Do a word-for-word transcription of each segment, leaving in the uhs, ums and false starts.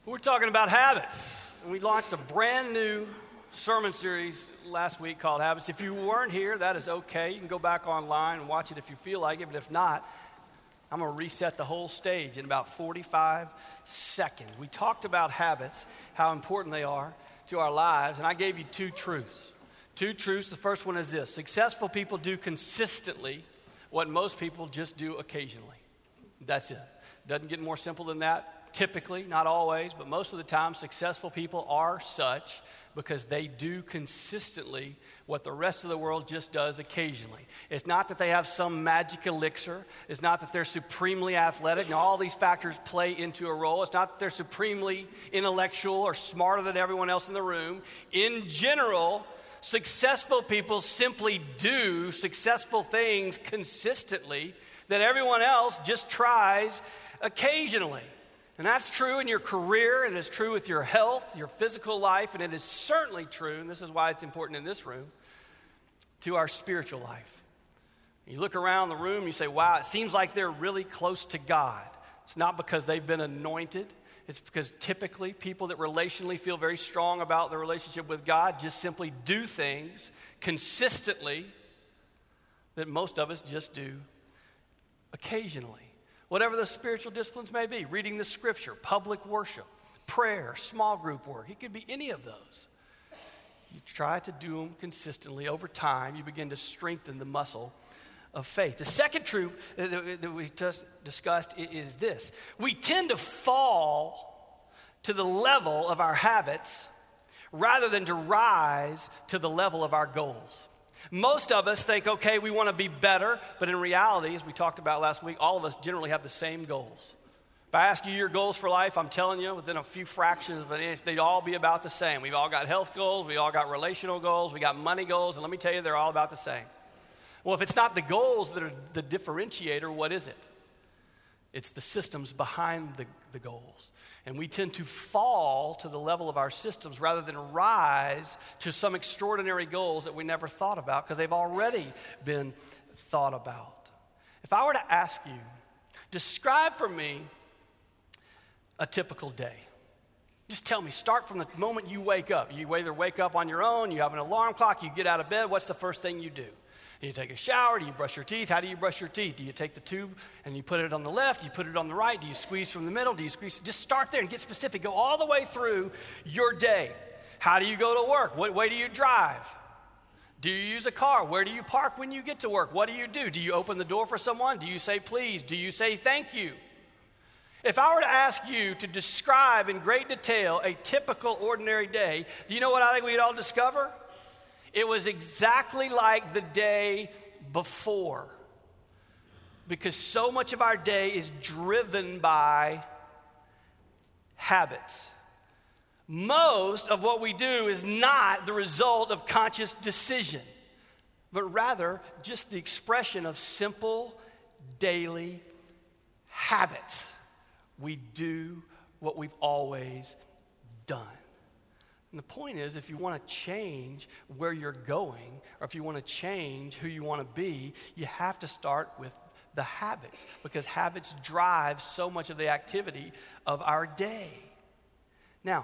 We're talking about habits. And we launched a brand new sermon series last week called Habits. If you weren't here, that is okay. You can go back online and watch it if you feel like it. But if not, I'm going to reset the whole stage in about forty-five seconds. We talked about habits, how important they are to our lives. And I gave you two truths. Two truths. The first one is this. Successful people do consistently what most people just do occasionally. That's it. Doesn't get more simple than that. Typically, not always, but most of the time, successful people are such because they do consistently what the rest of the world just does occasionally. It's not that they have some magic elixir. It's not that they're supremely athletic. Now, all these factors play into a role. It's not that they're supremely intellectual or smarter than everyone else in the room. In general, successful people simply do successful things consistently that everyone else just tries occasionally. And that's true in your career, and it's true with your health, your physical life, and it is certainly true, and this is why it's important in this room, to our spiritual life. You look around the room, you say, wow, it seems like they're really close to God. It's not because they've been anointed. It's because typically people that relationally feel very strong about their relationship with God just simply do things consistently that most of us just do occasionally. Whatever the spiritual disciplines may be, reading the scripture, public worship, prayer, small group work, it could be any of those. You try to do them consistently. Over time, you begin to strengthen the muscle of faith. The second truth that we just discussed is this. We tend to fall to the level of our habits rather than to rise to the level of our goals. Most of us think, okay, we want to be better, but in reality, as we talked about last week, all of us generally have the same goals. If I ask you your goals for life, I'm telling you, within a few fractions of an inch, they'd all be about the same. We've all got health goals, we all got relational goals, we got money goals, and let me tell you, they're all about the same. Well, if it's not the goals that are the differentiator, what is it? It's the systems behind the, the goals. And we tend to fall to the level of our systems rather than rise to some extraordinary goals that we never thought about because they've already been thought about. If I were to ask you, describe for me a typical day. Just tell me, start from the moment you wake up. You either wake up on your own, you have an alarm clock, you get out of bed, what's the first thing you do? Do you take a shower? Do you brush your teeth? How do you brush your teeth? Do you take the tube and you put it on the left? Do you put it on the right? Do you squeeze from the middle? Do you squeeze? Just start there and get specific. Go all the way through your day. How do you go to work? What way do you drive? Do you use a car? Where do you park when you get to work? What do you do? Do you open the door for someone? Do you say please? Do you say thank you? If I were to ask you to describe in great detail a typical ordinary day, do you know what I think we'd all discover? It was exactly like the day before because so much of our day is driven by habits. Most of what we do is not the result of conscious decision, but rather just the expression of simple daily habits. We do what we've always done. And the point is, if you want to change where you're going, or if you want to change who you want to be, you have to start with the habits, because habits drive so much of the activity of our day. Now,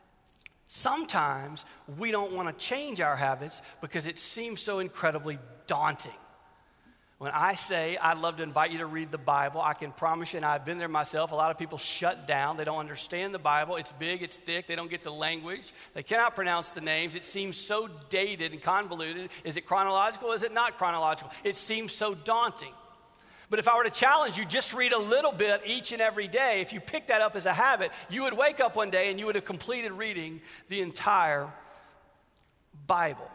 sometimes we don't want to change our habits because it seems so incredibly daunting. When I say I'd love to invite you to read the Bible, I can promise you, and I've been there myself, a lot of people shut down. They don't understand the Bible. It's big, it's thick. They don't get the language. They cannot pronounce the names. It seems so dated and convoluted. Is it chronological? Is it not chronological? It seems so daunting. But if I were to challenge you, just read a little bit each and every day. If you pick that up as a habit, you would wake up one day and you would have completed reading the entire Bible.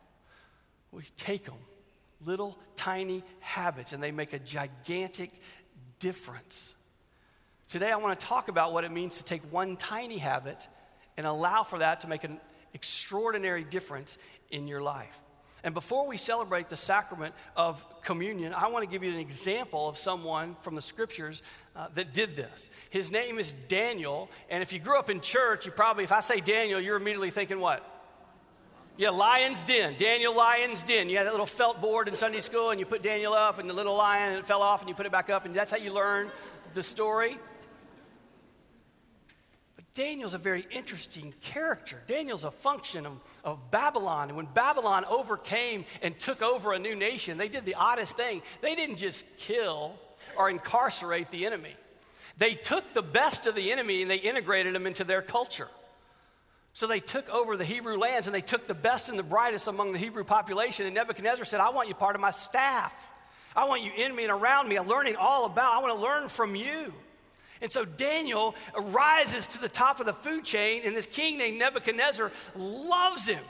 We take them. Little tiny habits, and they make a gigantic difference. Today I want to talk about what it means to take one tiny habit and allow for that to make an extraordinary difference in your life. And before we celebrate the sacrament of communion, I want to give you an example of someone from the scriptures uh, that did this. His name is Daniel, and if you grew up in church, you probably, if I say Daniel, you're immediately thinking what? Yeah, Lion's Den, Daniel Lion's Den. You had that little felt board in Sunday school, and you put Daniel up, and the little lion, and it fell off, and you put it back up, and that's how you learn the story. But Daniel's a very interesting character. Daniel's a function of, of Babylon. And when Babylon overcame and took over a new nation, they did the oddest thing. They didn't just kill or incarcerate the enemy. They took the best of the enemy and they integrated them into their culture. So they took over the Hebrew lands and they took the best and the brightest among the Hebrew population. And Nebuchadnezzar said, I want you part of my staff. I want you in me and around me. I'm learning all about, I want to learn from you. And so Daniel rises to the top of the food chain, and this king named Nebuchadnezzar loves him. And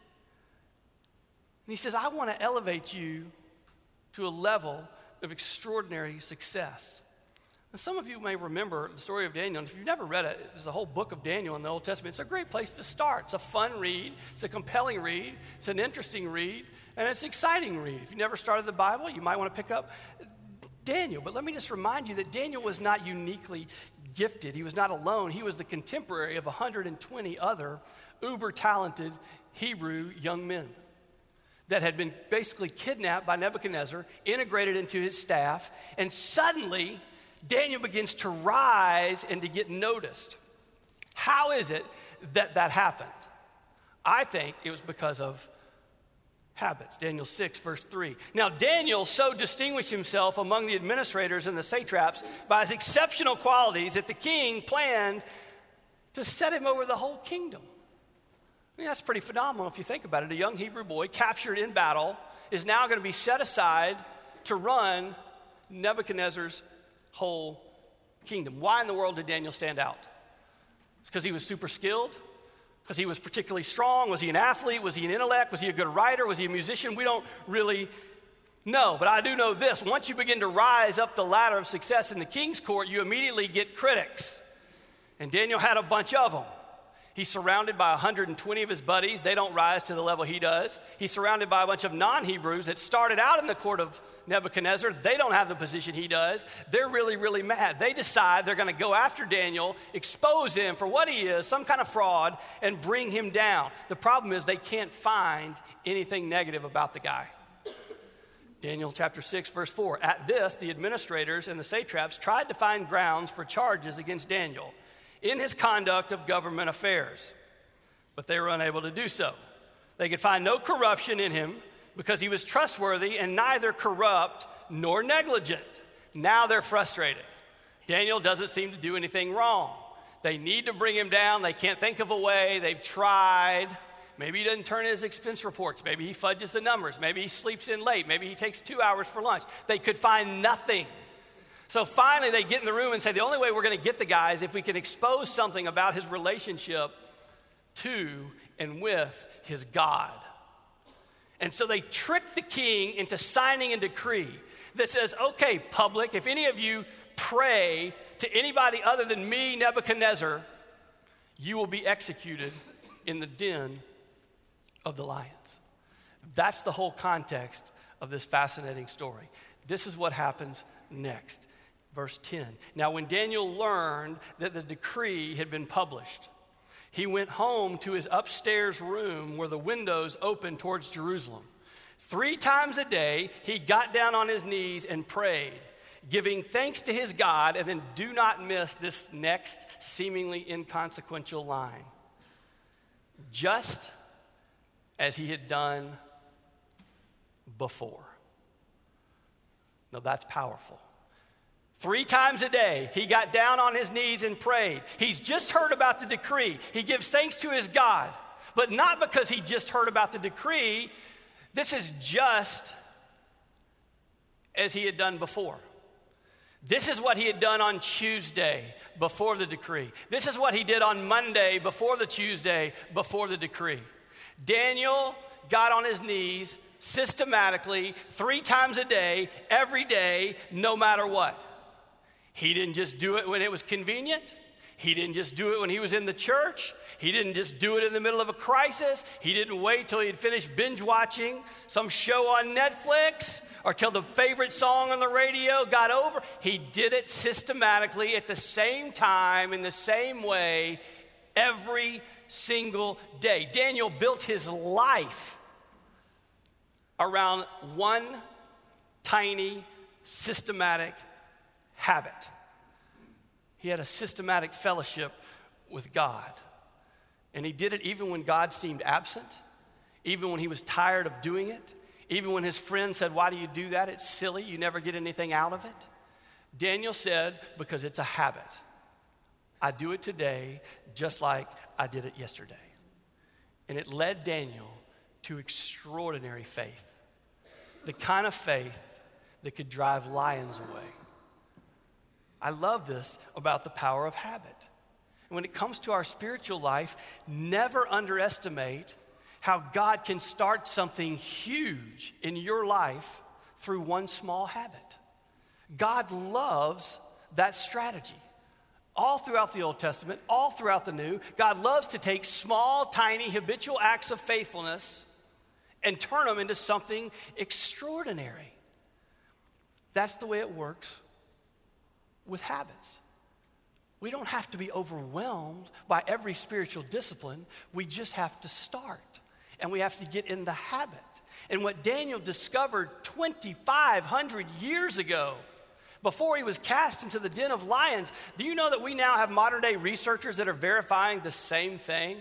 he says, I want to elevate you to a level of extraordinary success. And some of you may remember the story of Daniel. And if you've never read it, there's a whole book of Daniel in the Old Testament. It's a great place to start. It's a fun read. It's a compelling read. It's an interesting read. And it's an exciting read. If you've never started the Bible, you might want to pick up Daniel. But let me just remind you that Daniel was not uniquely gifted. He was not alone. He was the contemporary of one hundred twenty other uber-talented Hebrew young men that had been basically kidnapped by Nebuchadnezzar, integrated into his staff, and suddenly Daniel begins to rise and to get noticed. How is it that that happened? I think it was because of habits. Daniel six, verse three. Now, Daniel so distinguished himself among the administrators and the satraps by his exceptional qualities that the king planned to set him over the whole kingdom. I mean, that's pretty phenomenal if you think about it. A young Hebrew boy captured in battle is now going to be set aside to run Nebuchadnezzar's whole kingdom. Why in the world did Daniel stand out? It's because he was super skilled? Because he was particularly strong? Was he an athlete? Was he an intellect? Was he a good writer? Was he a musician? We don't really know. But I do know this. Once you begin to rise up the ladder of success in the king's court, you immediately get critics. And Daniel had a bunch of them. He's surrounded by one hundred twenty of his buddies. They don't rise to the level he does. He's surrounded by a bunch of non-Hebrews that started out in the court of Nebuchadnezzar. They don't have the position he does. They're really, really mad. They decide they're going to go after Daniel, expose him for what he is, some kind of fraud, and bring him down. The problem is they can't find anything negative about the guy. Daniel chapter six, verse four. At this, the administrators and the satraps tried to find grounds for charges against Daniel in his conduct of government affairs, but they were unable to do so. They could find no corruption in him because he was trustworthy and neither corrupt nor negligent. Now they're frustrated. Daniel doesn't seem to do anything wrong. They need to bring him down. They can't think of a way. They've tried. Maybe he doesn't turn in his expense reports. Maybe he fudges the numbers. Maybe he sleeps in late. Maybe he takes two hours for lunch. They could find nothing. So finally they get in the room and say, the only way we're going to get the guy is if we can expose something about his relationship to and with his God. And so they trick the king into signing a decree that says, okay, public, if any of you pray to anybody other than me, Nebuchadnezzar, you will be executed in the den of the lions. That's the whole context of this fascinating story. This is what happens next. Verse ten. Now, when Daniel learned that the decree had been published, he went home to his upstairs room where the windows opened towards Jerusalem. Three times a day, he got down on his knees and prayed, giving thanks to his God. And then do not miss this next seemingly inconsequential line. Just as he had done before. Now, that's powerful. Three times a day, he got down on his knees and prayed. He's just heard about the decree. He gives thanks to his God, but not because he just heard about the decree. This is just as he had done before. This is what he had done on Tuesday before the decree. This is what he did on Monday before the Tuesday before the decree. Daniel got on his knees systematically three times a day, every day, no matter what. He didn't just do it when it was convenient. He didn't just do it when he was in the church. He didn't just do it in the middle of a crisis. He didn't wait till he'd finished binge watching some show on Netflix or till the favorite song on the radio got over. He did it systematically at the same time, in the same way, every single day. Daniel built his life around one tiny, systematic habit. He had a systematic fellowship with God. And he did it even when God seemed absent, even when he was tired of doing it, even when his friends said, why do you do that? It's silly. You never get anything out of it. Daniel said, because it's a habit. I do it today just like I did it yesterday. And it led Daniel to extraordinary faith, the kind of faith that could drive lions away. I love this about the power of habit. And when it comes to our spiritual life, never underestimate how God can start something huge in your life through one small habit. God loves that strategy. All throughout the Old Testament, all throughout the New, God loves to take small, tiny, habitual acts of faithfulness and turn them into something extraordinary. That's the way it works with habits. We don't have to be overwhelmed by every spiritual discipline. We just have to start, and we have to get in the habit. And what Daniel discovered twenty-five hundred years ago, before he was cast into the den of lions, do you know that we now have modern day researchers that are verifying the same thing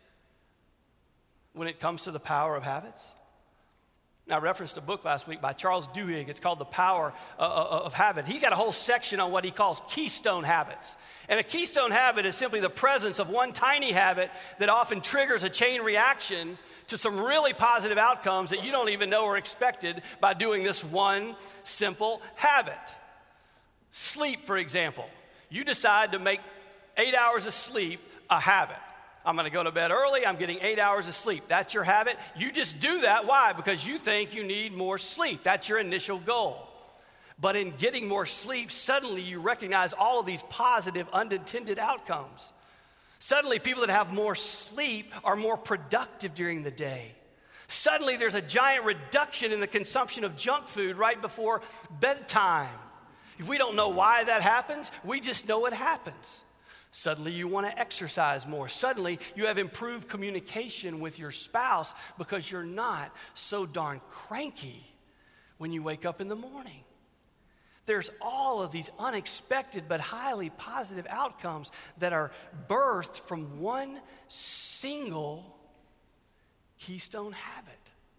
when it comes to the power of habits? Now, I referenced a book last week by Charles Duhigg. It's called The Power of Habit. He got a whole section on what he calls keystone habits. And a keystone habit is simply the presence of one tiny habit that often triggers a chain reaction to some really positive outcomes that you don't even know are expected by doing this one simple habit. Sleep, for example. You decide to make eight hours of sleep a habit. I'm going to go to bed early. I'm getting eight hours of sleep. That's your habit. You just do that. Why? Because you think you need more sleep. That's your initial goal. But in getting more sleep, suddenly you recognize all of these positive, unintended outcomes. Suddenly, people that have more sleep are more productive during the day. Suddenly, there's a giant reduction in the consumption of junk food right before bedtime. If we don't know why that happens, we just know it happens. Suddenly you want to exercise more. Suddenly you have improved communication with your spouse because you're not so darn cranky when you wake up in the morning. There's all of these unexpected but highly positive outcomes that are birthed from one single keystone habit.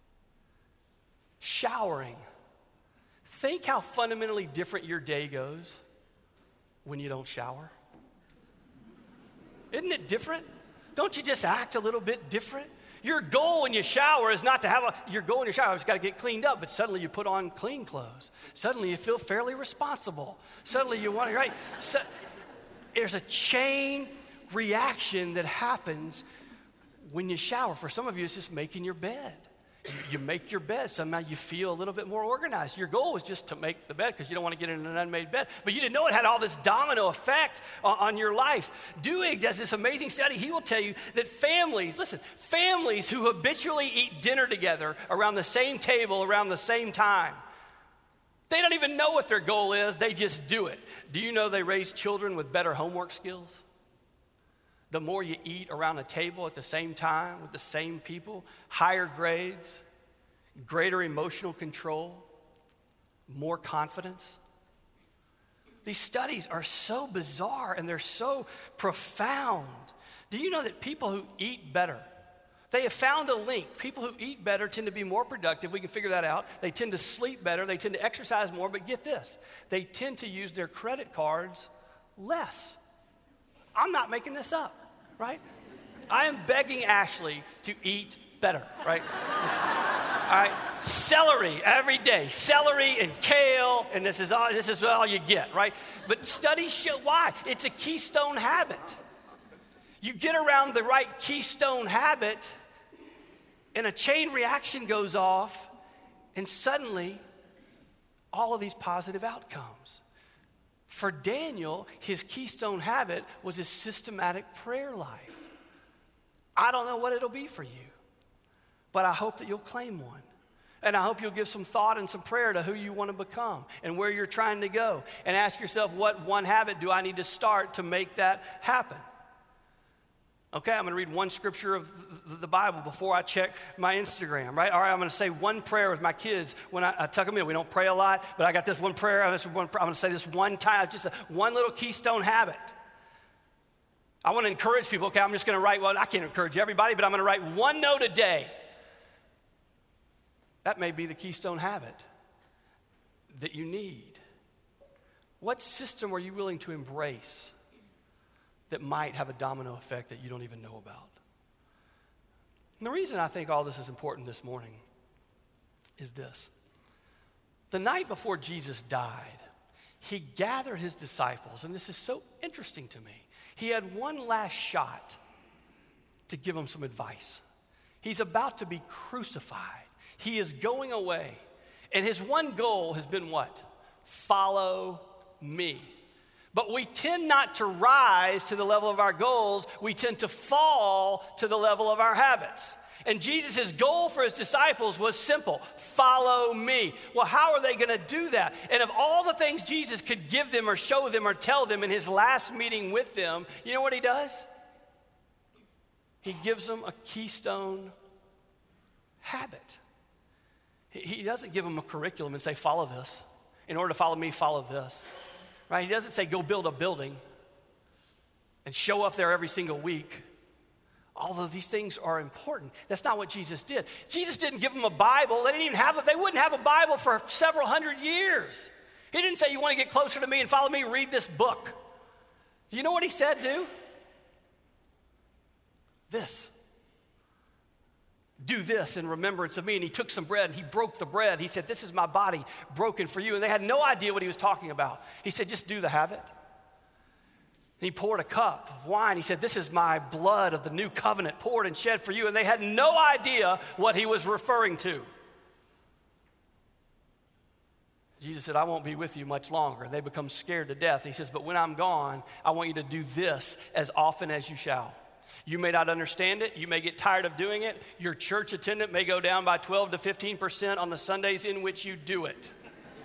Showering. Think how fundamentally different your day goes when you don't shower. Isn't it different? Don't you just act a little bit different? Your goal when you shower is not to have a, your goal in your shower is got to get cleaned up, but suddenly you put on clean clothes. Suddenly you feel fairly responsible. Suddenly you want to, right? So, there's a chain reaction that happens when you shower. For some of you, it's just making your bed. You make your bed, somehow you feel a little bit more organized. Your goal was just to make the bed because you don't want to get in an unmade bed. But you didn't know it had all this domino effect on, on your life. Duhigg does this amazing study. He will tell you that families, listen, families who habitually eat dinner together around the same table around the same time, they don't even know what their goal is. They just do it. Do you know they raise children with better homework skills? The more you eat around a table at the same time with the same people, higher grades, greater emotional control, more confidence. These studies are so bizarre and they're so profound. Do you know that people who eat better, they have found a link. People who eat better tend to be more productive. We can figure that out. They tend to sleep better. They tend to exercise more. But get this, they tend to use their credit cards less. I'm not making this up, right? I am begging Ashley to eat better, right? All right, celery every day, celery and kale, and this is all this is all you get, right? But studies show why. It's a keystone habit. You get around the right keystone habit, and a chain reaction goes off, and suddenly all of these positive outcomes. For Daniel, his keystone habit was his systematic prayer life. I don't know what it'll be for you, but I hope that you'll claim one. And I hope you'll give some thought and some prayer to who you want to become and where you're trying to go. And ask yourself, what one habit do I need to start to make that happen? Okay, I'm going to read one scripture of the Bible before I check my Instagram, right? All right, I'm going to say one prayer with my kids when I, I tuck them in. We don't pray a lot, but I got this one prayer. This one, I'm going to say this one time, just a, one little keystone habit. I want to encourage people. Okay, I'm just going to write, well, I can't encourage everybody, but I'm going to write one note a day. That may be the keystone habit that you need. What system are you willing to embrace that might have a domino effect that you don't even know about? And the reason I think all this is important this morning is this. The night before Jesus died, he gathered his disciples, and this is so interesting to me. He had one last shot to give them some advice. He's about to be crucified. He is going away. And his one goal has been what? Follow me. But we tend not to rise to the level of our goals. We tend to fall to the level of our habits. And Jesus' goal for his disciples was simple: follow me. Well, how are they going to do that? And of all the things Jesus could give them or show them or tell them in his last meeting with them, you know what he does? He gives them a keystone habit. He doesn't give them a curriculum and say, follow this. In order to follow me, follow this. Right? He doesn't say, go build a building and show up there every single week. Although these things are important, that's not what Jesus did. Jesus didn't give them a Bible. They didn't even have it. They wouldn't have a Bible for several hundred years. He didn't say, you want to get closer to me and follow me, read this book. Do you know what he said, do? This. Do this in remembrance of me. And he took some bread and he broke the bread. He said, this is my body broken for you. And they had no idea what he was talking about. He said, just do the habit. And he poured a cup of wine. He said, this is my blood of the new covenant poured and shed for you. And they had no idea what he was referring to. Jesus said, I won't be with you much longer. And they become scared to death. He says, but when I'm gone, I want you to do this as often as you shall. You may not understand it. You may get tired of doing it. Your church attendance may go down by twelve to fifteen percent on the Sundays in which you do it.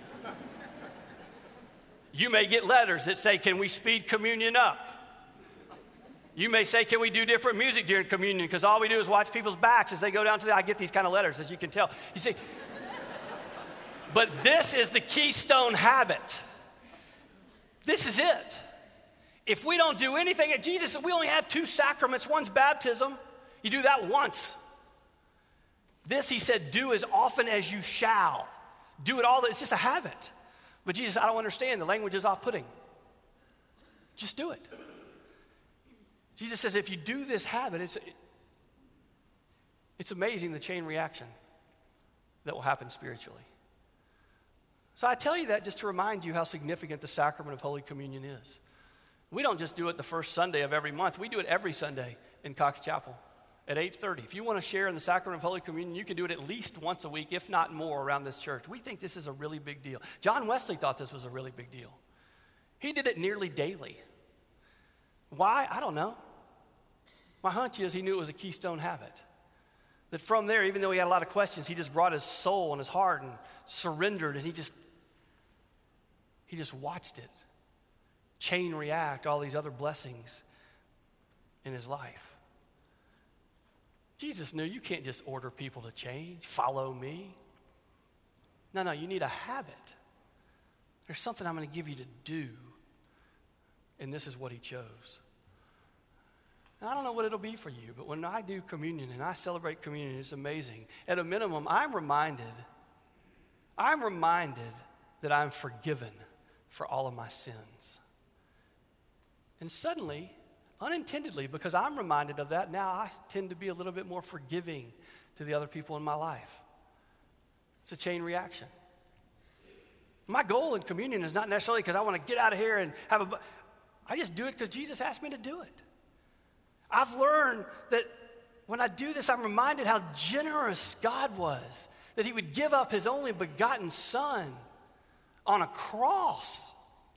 You may get letters that say, can we speed communion up? You may say, can we do different music during communion? Because all we do is watch people's backs as they go down to the, I get these kind of letters, as you can tell. You see, but this is the keystone habit. This is it. If we don't do anything, Jesus said we only have two sacraments. One's baptism. You do that once. This, he said, do as often as you shall. Do it all. It's just a habit. But Jesus, I don't understand. The language is off-putting. Just do it. Jesus says if you do this habit, it's, it's amazing the chain reaction that will happen spiritually. So I tell you that just to remind you how significant the sacrament of Holy Communion is. We don't just do it the first Sunday of every month. We do it every Sunday in Cox Chapel at eight thirty. If you want to share in the sacrament of Holy Communion, you can do it at least once a week, if not more, around this church. We think this is a really big deal. John Wesley thought this was a really big deal. He did it nearly daily. Why? I don't know. My hunch is he knew it was a keystone habit. That from there, even though he had a lot of questions, he just brought his soul and his heart and surrendered, and he just, he just watched it chain react, all these other blessings in his life. Jesus knew you can't just order people to change, follow me. No, no, you need a habit. There's something I'm going to give you to do, and this is what he chose. Now, I don't know what it'll be for you, but when I do communion and I celebrate communion, it's amazing. At a minimum, I'm reminded, I'm reminded that I'm forgiven for all of my sins. And suddenly, unintendedly, because I'm reminded of that, now I tend to be a little bit more forgiving to the other people in my life. It's a chain reaction. My goal in communion is not necessarily because I want to get out of here and have a... I just do it because Jesus asked me to do it. I've learned that when I do this, I'm reminded how generous God was, that he would give up his only begotten son on a cross.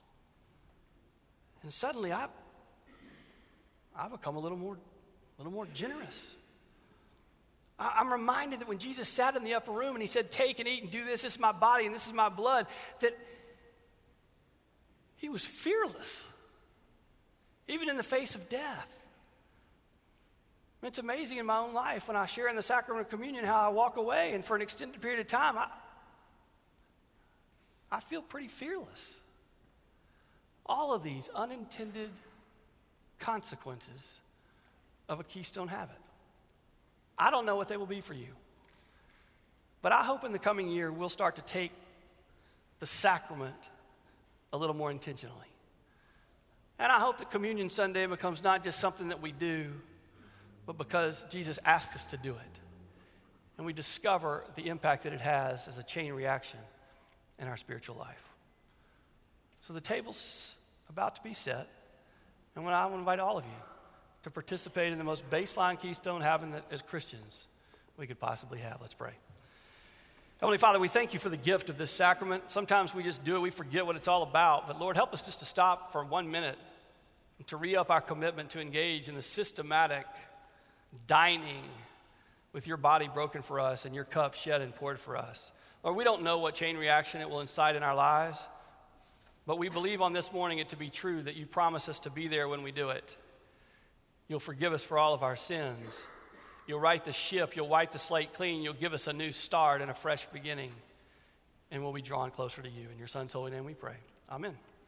And suddenly I, I become a little more, a little more generous. I, I'm reminded that when Jesus sat in the upper room and he said, take and eat and do this, this is my body and this is my blood, that he was fearless, even in the face of death. It's amazing in my own life when I share in the sacrament of communion how I walk away and for an extended period of time, I, I feel pretty fearless. All of these unintended consequences of a Keystone habit. I don't know what they will be for you. But I hope in the coming year we'll start to take the sacrament a little more intentionally. And I hope that Communion Sunday becomes not just something that we do, but because Jesus asked us to do it. And we discover the impact that it has as a chain reaction in our spiritual life. So the table's about to be set, and I want to invite all of you to participate in the most baseline Keystone habit that as Christians we could possibly have. Let's pray. Heavenly Father, we thank you for the gift of this sacrament. Sometimes we just do it, we forget what it's all about. But Lord, help us just to stop for one minute and to re-up our commitment to engage in the systematic dining with your body broken for us and your cup shed and poured for us. Lord, we don't know what chain reaction it will incite in our lives, but we believe on this morning it to be true that you promise us to be there when we do it. You'll forgive us for all of our sins. You'll right the ship, you'll wipe the slate clean, you'll give us a new start and a fresh beginning, and we'll be drawn closer to you. In your Son's holy name we pray. Amen.